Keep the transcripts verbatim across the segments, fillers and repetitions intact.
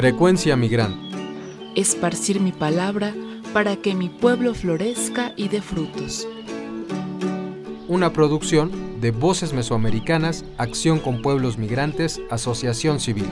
Frecuencia Migrante. Esparcir mi palabra para que mi pueblo florezca y dé frutos. Una producción de Voces Mesoamericanas, Acción con Pueblos Migrantes, Asociación Civil.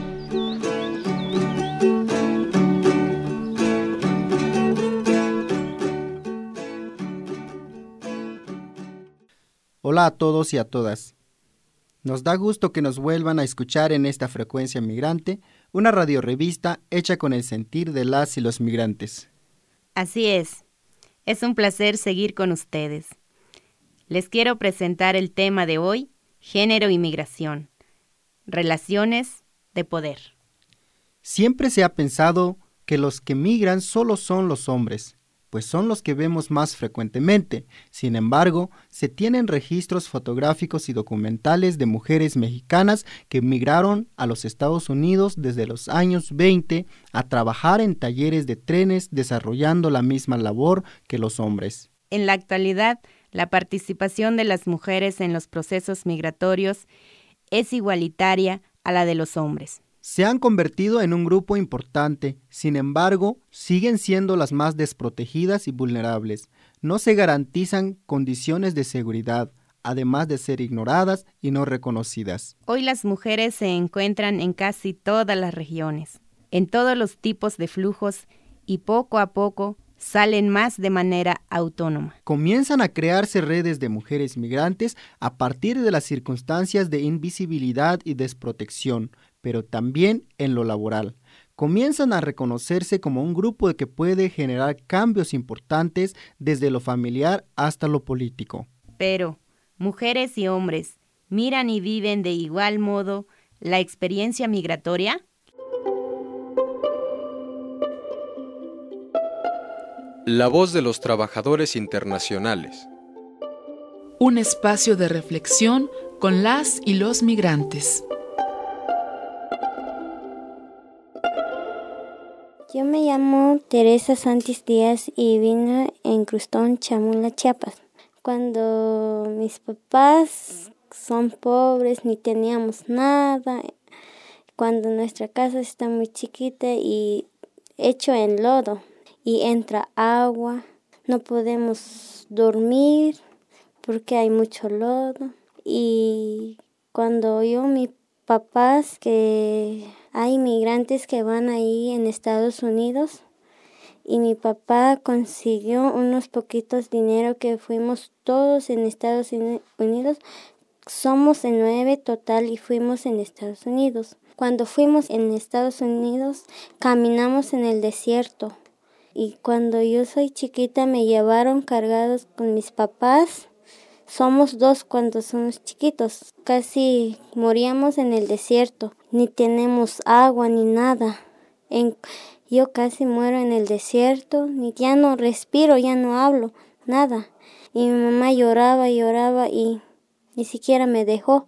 Hola a todos y a todas. Nos da gusto que nos vuelvan a escuchar en esta Frecuencia Migrante, una radiorevista hecha con el sentir de las y los migrantes. Así es. Es un placer seguir con ustedes. Les quiero presentar el tema de hoy, género y migración. Relaciones de poder. Siempre se ha pensado que los que migran solo son los hombres, pues son los que vemos más frecuentemente. Sin embargo, se tienen registros fotográficos y documentales de mujeres mexicanas que migraron a los Estados Unidos desde los años veinte a trabajar en talleres de trenes, desarrollando la misma labor que los hombres. En la actualidad, la participación de las mujeres en los procesos migratorios es igualitaria a la de los hombres. Se han convertido en un grupo importante, sin embargo, siguen siendo las más desprotegidas y vulnerables. No se garantizan condiciones de seguridad, además de ser ignoradas y no reconocidas. Hoy las mujeres se encuentran en casi todas las regiones, en todos los tipos de flujos y poco a poco salen más de manera autónoma. Comienzan a crearse redes de mujeres migrantes a partir de las circunstancias de invisibilidad y desprotección, pero también en lo laboral. Comienzan a reconocerse como un grupo que puede generar cambios importantes desde lo familiar hasta lo político. Pero mujeres y hombres miran y viven de igual modo la experiencia migratoria. La voz de los trabajadores internacionales. Un espacio de reflexión con las y los migrantes. Yo me llamo Teresa Santis Díaz y vine en Crustón, Chamula, Chiapas. Cuando mis papás son pobres, ni teníamos nada, cuando nuestra casa está muy chiquita y hecho en lodo y entra agua, no podemos dormir porque hay mucho lodo. Y cuando oyó mis papás que hay migrantes que van ahí en Estados Unidos, y mi papá consiguió unos poquitos dinero que fuimos todos en Estados Unidos. Somos en nueve total y fuimos en Estados Unidos. Cuando fuimos en Estados Unidos, caminamos en el desierto. Y cuando yo soy chiquita me llevaron cargados con mis papás. Somos dos cuando somos chiquitos. Casi moríamos en el desierto. Ni tenemos agua ni nada. En, yo casi muero en el desierto. Ni, ya no respiro, ya no hablo, nada. Y mi mamá lloraba, lloraba y ni siquiera me dejó.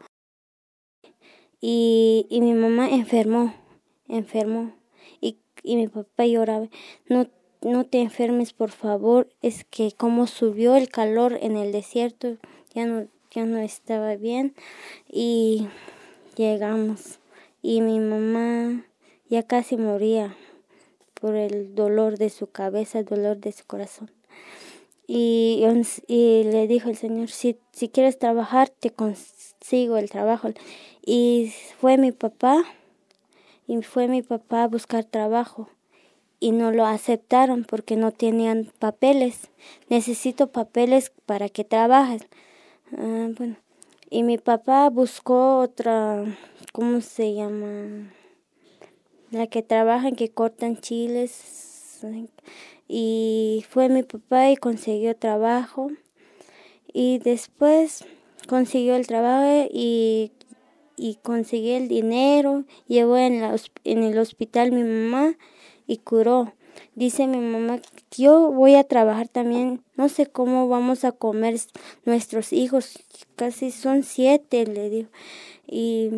Y, y mi mamá enfermó, enfermó. Y, y mi papá lloraba. No No te enfermes, por favor, es que como subió el calor en el desierto, ya no, ya no estaba bien. Y llegamos, y mi mamá ya casi moría por el dolor de su cabeza, el dolor de su corazón. Y, y le dijo el Señor, si, si quieres trabajar, te consigo el trabajo. Y fue mi papá, y fue mi papá a buscar trabajo. Y no lo aceptaron porque no tenían papeles. Necesito papeles para que trabajes. Ah, bueno. Y mi papá buscó otra, ¿cómo se llama? La que trabajan, que cortan chiles. Y fue mi papá y consiguió trabajo. Y después consiguió el trabajo y, y consiguió el dinero. Llevó en, la, en el hospital mi mamá y curó. Dice mi mamá, yo voy a trabajar también, no sé cómo vamos a comer nuestros hijos, casi son siete, le digo. Y,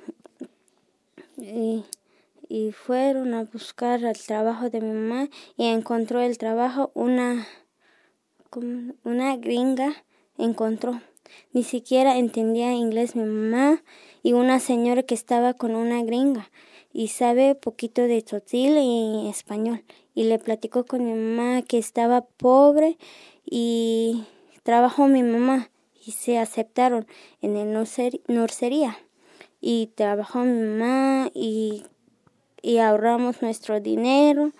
y, y fueron a buscar el trabajo de mi mamá y encontró el trabajo, una, una gringa encontró. Ni siquiera entendía inglés mi mamá y una señora que estaba con una gringa. y sabe poquito de tzotzil y español. Y le platicó con mi mamá que estaba pobre y trabajó mi mamá y se aceptaron en el nurser- nursería. Y trabajó mi mamá y, y ahorramos nuestro dinero.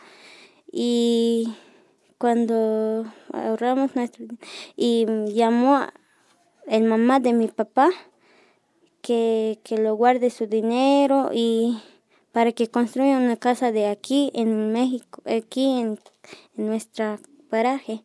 Y cuando ahorramos nuestro y llamó a el mamá de mi papá que, que lo guarde su dinero y para que construya una casa de aquí en México, aquí en, en nuestra paraje.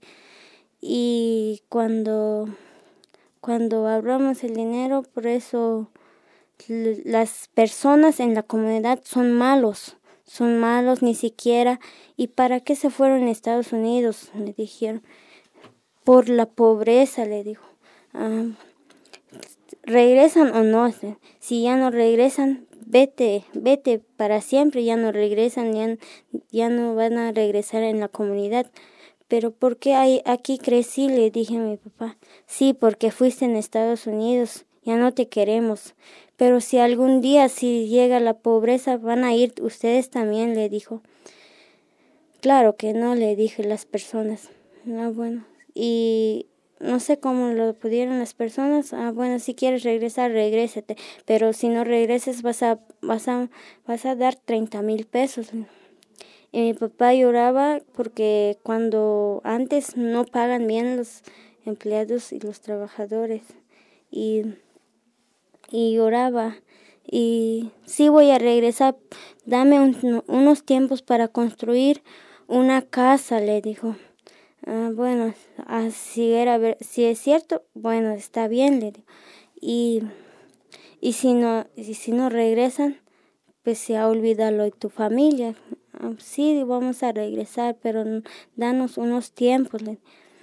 Y cuando, cuando ahorramos el dinero, por eso l- las personas en la comunidad son malos, son malos ni siquiera. ¿Y para qué se fueron a Estados Unidos? Le dijeron. Por la pobreza, le dijo. Ah, ¿regresan o no? Si ya no regresan, vete, vete para siempre, ya no regresan, ya, ya no van a regresar en la comunidad. ¿Pero por qué hay, aquí crecí? Le dije a mi papá. Sí, porque fuiste en Estados Unidos, ya no te queremos. Pero si algún día, si llega la pobreza, van a ir ustedes también, le dijo. Claro que no, le dije las personas. Ah, bueno, y no sé cómo lo pudieron las personas. Ah, bueno, si quieres regresar, regrésate. Pero si no regreses, vas a, vas a, vas a dar treinta mil pesos. Y mi papá lloraba porque cuando antes no pagan bien los empleados y los trabajadores. Y, y lloraba. Y sí voy a regresar. Dame un, unos tiempos para construir una casa, le dijo. Ah, bueno, así era, si es cierto, bueno, está bien, le digo. Y, y si no, y si no regresan, pues se ha olvidado de tu familia. Ah, sí, vamos a regresar, pero danos unos tiempos. Le.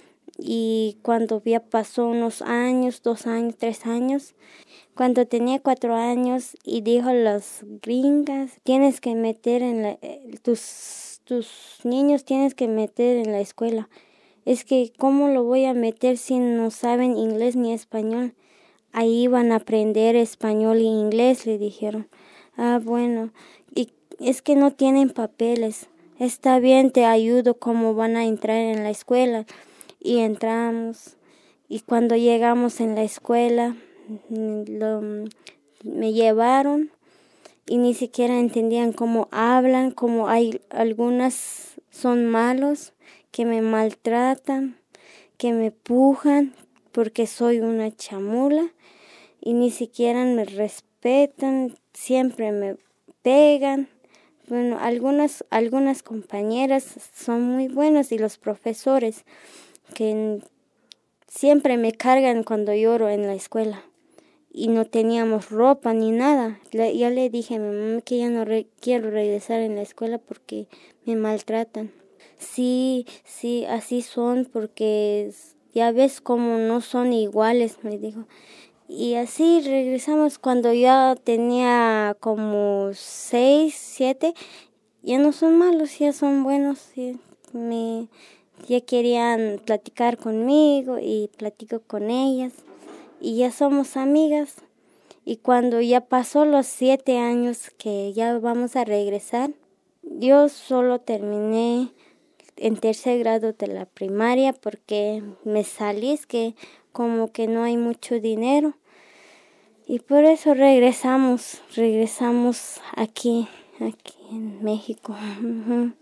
Y cuando ya pasó unos años, dos años, tres años, cuando tenía cuatro años y dijo a las gringas, tienes que meter en la, tus, tus niños tienes que meter en la escuela. Es que, ¿cómo lo voy a meter si no saben inglés ni español? Ahí van a aprender español y inglés, le dijeron. Ah, bueno, y es que no tienen papeles. Está bien, te ayudo cómo van a entrar en la escuela. Y entramos, y cuando llegamos en la escuela, lo, me llevaron y ni siquiera entendían cómo hablan, cómo hay algunas son malos, que me maltratan, que me pujan porque soy una chamula y ni siquiera me respetan, siempre me pegan. Bueno, algunas, algunas compañeras son muy buenas y los profesores que siempre me cargan cuando lloro en la escuela y no teníamos ropa ni nada. Le, ya le dije a mi mamá que ya no re, quiero regresar en la escuela porque me maltratan. Sí, sí, así son porque ya ves como no son iguales, me dijo. Y así regresamos cuando ya tenía como seis, siete, ya no son malos, ya son buenos, sí, me, ya querían platicar conmigo y platico con ellas y ya somos amigas. Y cuando ya pasó los siete años que ya vamos a regresar, yo solo terminé en tercer grado de la primaria porque me salí, es que como que no hay mucho dinero. Y por eso regresamos, regresamos aquí, aquí en México. Uh-huh.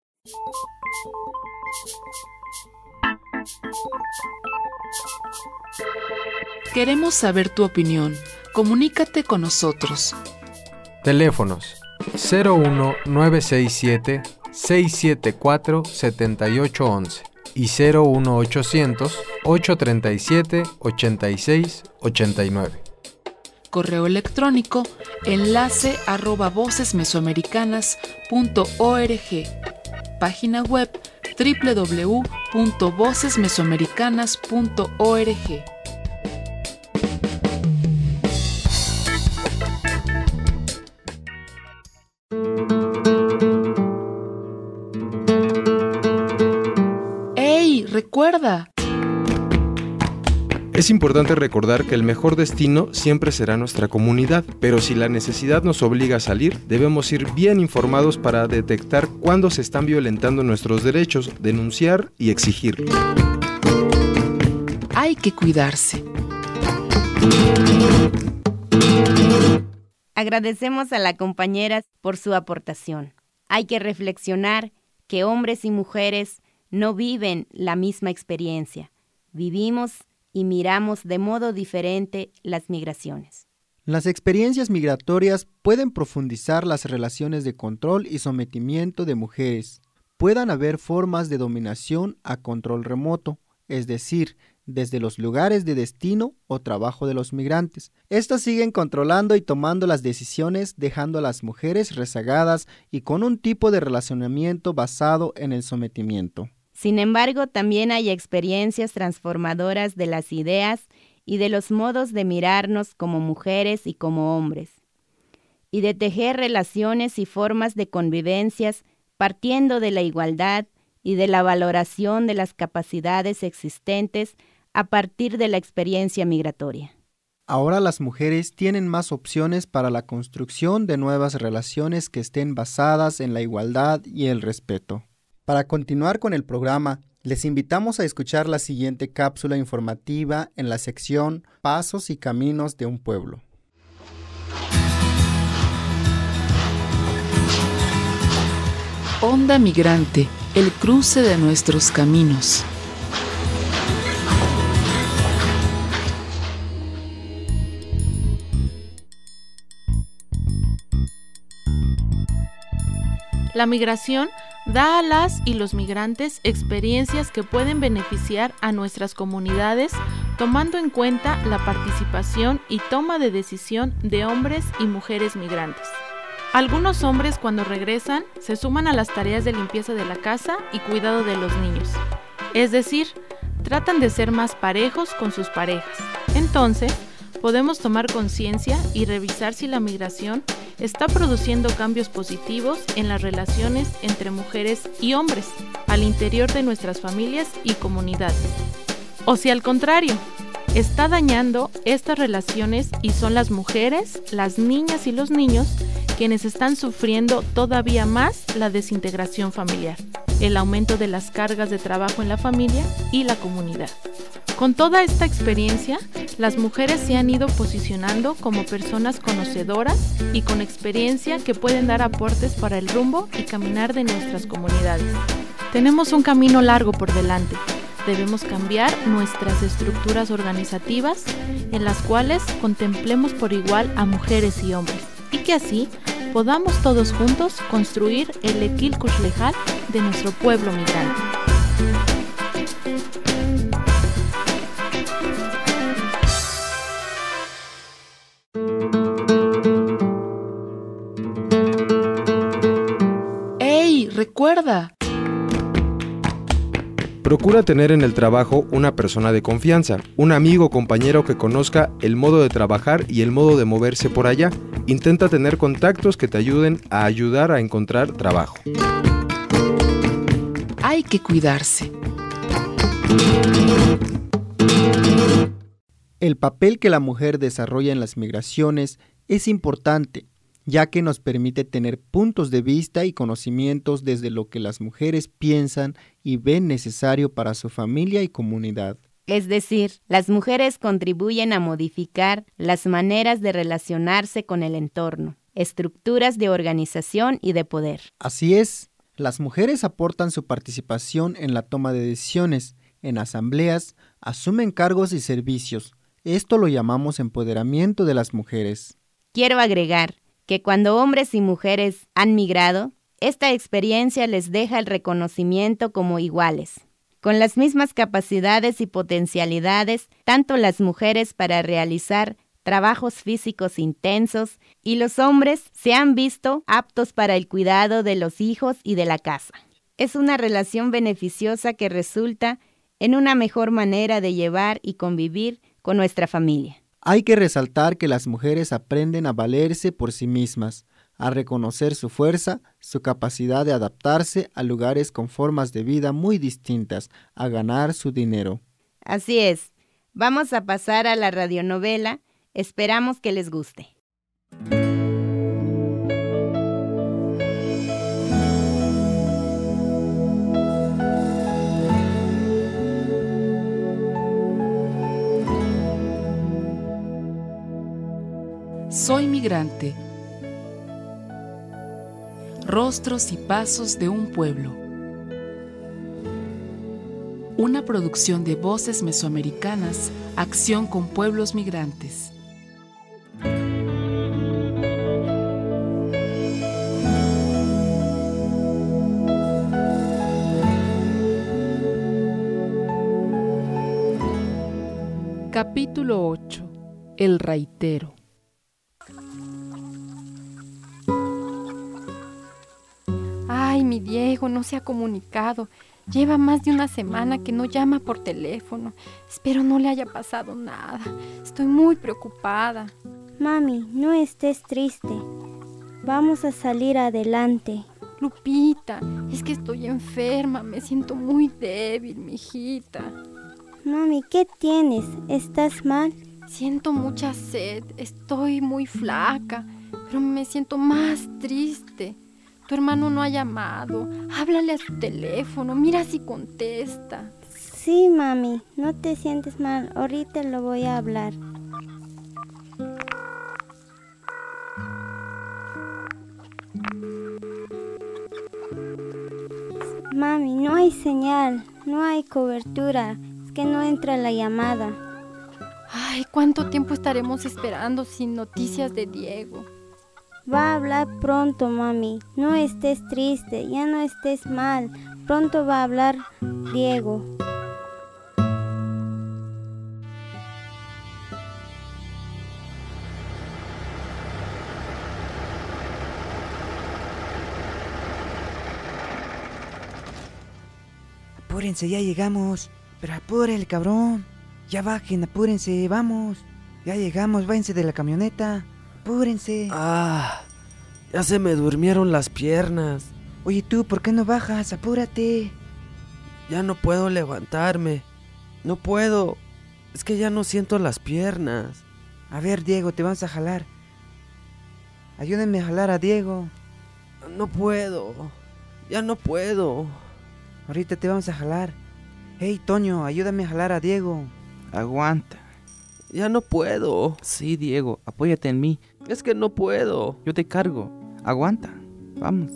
Queremos saber tu opinión. Comunícate con nosotros. Teléfonos cero uno nueve seis siete seis siete cuatro siete ocho uno uno y cero uno ochocientos ocho tres siete ocho seis ocho nueve. Correo electrónico enlace arroba voces mesoamericanas punto org. Página web doble u doble u doble u punto voces mesoamericanas punto org. ¡Ey! ¡Recuerda! Es importante recordar que el mejor destino siempre será nuestra comunidad, pero si la necesidad nos obliga a salir, debemos ir bien informados para detectar cuándo se están violentando nuestros derechos, denunciar y exigir. Hay que cuidarse. Agradecemos a las compañeras por su aportación. Hay que reflexionar que hombres y mujeres no viven la misma experiencia. Vivimos y miramos de modo diferente las migraciones. Las experiencias migratorias pueden profundizar las relaciones de control y sometimiento de mujeres. Puedan haber formas de dominación a control remoto, es decir, desde los lugares de destino o trabajo de los migrantes. Estos siguen controlando y tomando las decisiones, dejando a las mujeres rezagadas y con un tipo de relacionamiento basado en el sometimiento. Sin embargo, también hay experiencias transformadoras de las ideas y de los modos de mirarnos como mujeres y como hombres, y de tejer relaciones y formas de convivencias partiendo de la igualdad y de la valoración de las capacidades existentes a partir de la experiencia migratoria. Ahora las mujeres tienen más opciones para la construcción de nuevas relaciones que estén basadas en la igualdad y el respeto. Para continuar con el programa, les invitamos a escuchar la siguiente cápsula informativa en la sección Pasos y Caminos de un Pueblo. Onda Migrante, el cruce de nuestros caminos. La migración da a las y los migrantes experiencias que pueden beneficiar a nuestras comunidades, tomando en cuenta la participación y toma de decisión de hombres y mujeres migrantes. Algunos hombres, cuando regresan, se suman a las tareas de limpieza de la casa y cuidado de los niños. Es decir, tratan de ser más parejos con sus parejas. Entonces, podemos tomar conciencia y revisar si la migración está produciendo cambios positivos en las relaciones entre mujeres y hombres al interior de nuestras familias y comunidades. O si al contrario, está dañando estas relaciones y son las mujeres, las niñas y los niños quienes están sufriendo todavía más la desintegración familiar, el aumento de las cargas de trabajo en la familia y la comunidad. Con toda esta experiencia, las mujeres se han ido posicionando como personas conocedoras y con experiencia que pueden dar aportes para el rumbo y caminar de nuestras comunidades. Tenemos un camino largo por delante. Debemos cambiar nuestras estructuras organizativas en las cuales contemplemos por igual a mujeres y hombres y que así podamos todos juntos construir el Equil Kuxlejal de nuestro pueblo migrante. ¡Ey! ¡Recuerda! Procura tener en el trabajo una persona de confianza, un amigo o compañero que conozca el modo de trabajar y el modo de moverse por allá. Intenta tener contactos que te ayuden a ayudar a encontrar trabajo. Hay que cuidarse. El papel que la mujer desarrolla en las migraciones es importante, ya que nos permite tener puntos de vista y conocimientos desde lo que las mujeres piensan y ven necesario para su familia y comunidad. Es decir, las mujeres contribuyen a modificar las maneras de relacionarse con el entorno, estructuras de organización y de poder. Así es, las mujeres aportan su participación en la toma de decisiones, en asambleas, asumen cargos y servicios. Esto lo llamamos empoderamiento de las mujeres. Quiero agregar que cuando hombres y mujeres han migrado, esta experiencia les deja el reconocimiento como iguales, con las mismas capacidades y potencialidades, tanto las mujeres para realizar trabajos físicos intensos y los hombres se han visto aptos para el cuidado de los hijos y de la casa. Es una relación beneficiosa que resulta en una mejor manera de llevar y convivir con nuestra familia. Hay que resaltar que las mujeres aprenden a valerse por sí mismas, a reconocer su fuerza, su capacidad de adaptarse a lugares con formas de vida muy distintas, a ganar su dinero. Así es, Vamos a pasar a la radionovela. Esperamos que les guste. Soy migrante. Rostros y pasos de un pueblo. Una producción de Voces Mesoamericanas, acción con pueblos migrantes. Capítulo ocho. El raitero. Ay, mi Diego no se ha comunicado. Lleva más de una semana que no llama por teléfono. Espero no le haya pasado nada. Estoy muy preocupada. Mami, no estés triste. Vamos a salir adelante. Lupita, es que estoy enferma. Me siento muy débil, mijita. Mami, ¿qué tienes? ¿Estás mal? Siento mucha sed. Estoy muy flaca, pero me siento más triste. Tu hermano no ha llamado. Háblale a su teléfono. Mira si contesta. Sí, mami. No te sientes mal. Ahorita lo voy a hablar. Mami, no hay señal. No hay cobertura. Es que no entra la llamada. Ay, ¿cuánto tiempo estaremos esperando sin noticias de Diego? Va a hablar pronto, mami. No estés triste, ya no estés mal. Pronto va a hablar Diego. Apúrense, ya llegamos. Pero apúrenle, cabrón. Ya bajen, apúrense, vamos. Ya llegamos, váyanse de la camioneta. Apúrense. Ah, ya se me durmieron las piernas. Oye tú, ¿por qué no bajas? Apúrate. Ya no puedo levantarme. No puedo. Es que ya no siento las piernas. A ver, Diego, te vamos a jalar. Ayúdenme a jalar a Diego. No puedo. Ya no puedo. Ahorita te vamos a jalar. Hey, Toño, ayúdame a jalar a Diego. Aguanta. Ya no puedo. Sí, Diego, apóyate en mí. Es que no puedo. Yo te cargo. Aguanta. Vamos.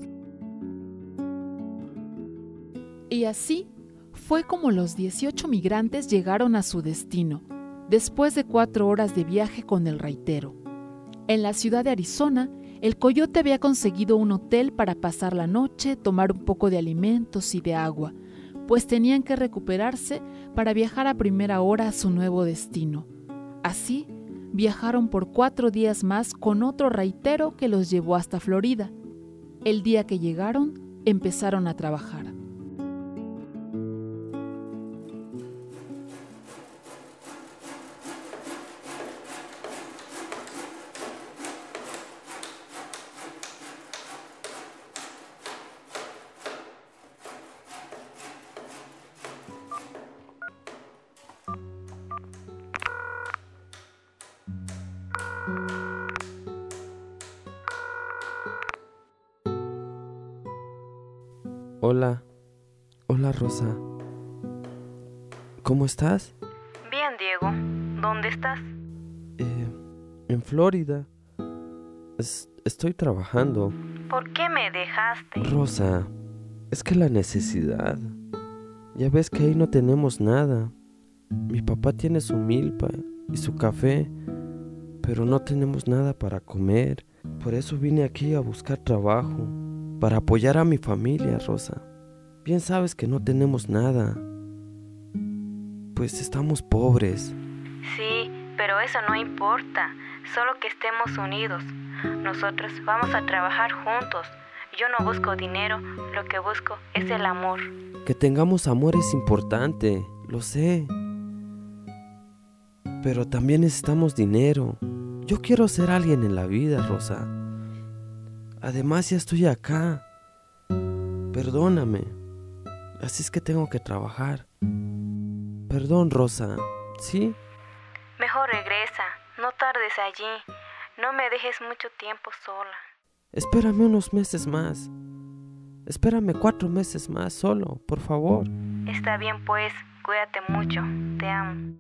Y así fue como los dieciocho migrantes llegaron a su destino, después de cuatro horas de viaje con el raitero. En la ciudad de Arizona, el coyote había conseguido un hotel para pasar la noche, tomar un poco de alimentos y de agua, pues tenían que recuperarse para viajar a primera hora a su nuevo destino. Así, viajaron por cuatro días más con otro raitero que los llevó hasta Florida. El día que llegaron, empezaron a trabajar. Hola, hola Rosa. ¿Cómo estás? Bien, Diego. ¿Dónde estás? Eh, en Florida. Es- estoy trabajando. ¿Por qué me dejaste? Rosa, es que la necesidad. Ya ves que ahí no tenemos nada. Mi papá tiene su milpa y su café, pero no tenemos nada para comer. Por eso vine aquí a buscar trabajo, para apoyar a mi familia, Rosa. Bien sabes que no tenemos nada. Pues estamos pobres. Sí, pero eso no importa. Solo que estemos unidos. Nosotros vamos a trabajar juntos. Yo no busco dinero, lo que busco es el amor. Que tengamos amor es importante, lo sé. Pero también necesitamos dinero. Yo quiero ser alguien en la vida, Rosa. Además ya estoy acá. Perdóname. Así es que tengo que trabajar. Perdón, Rosa. ¿Sí? Mejor regresa, no tardes allí, no me dejes mucho tiempo sola. Espérame unos meses más. Espérame cuatro meses más solo, por favor. Está bien pues, cuídate mucho, te amo.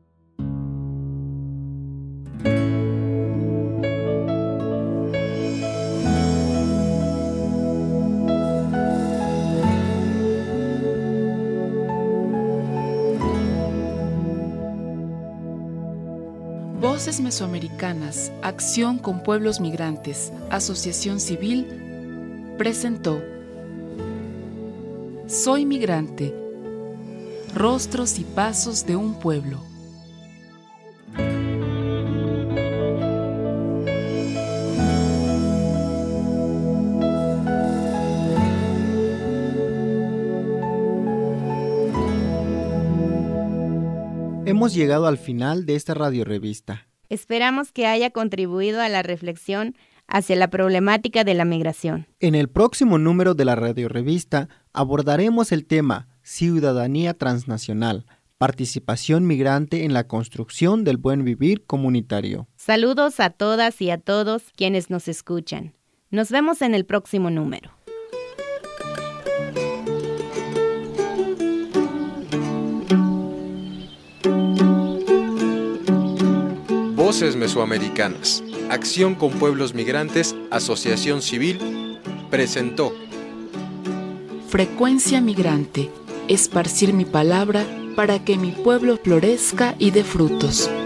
Voces Mesoamericanas, Acción con Pueblos Migrantes, Asociación Civil, presentó Soy Migrante, Rostros y Pasos de un Pueblo. Hemos llegado al final de esta radiorevista. Esperamos que haya contribuido a la reflexión hacia la problemática de la migración. En el próximo número de la radiorevista abordaremos el tema Ciudadanía Transnacional, participación migrante en la construcción del buen vivir comunitario. Saludos a todas y a todos quienes nos escuchan. Nos vemos en el próximo número. Voces Mesoamericanas, Acción con Pueblos Migrantes, Asociación Civil, presentó Frecuencia Migrante, esparcir mi palabra para que mi pueblo florezca y dé frutos.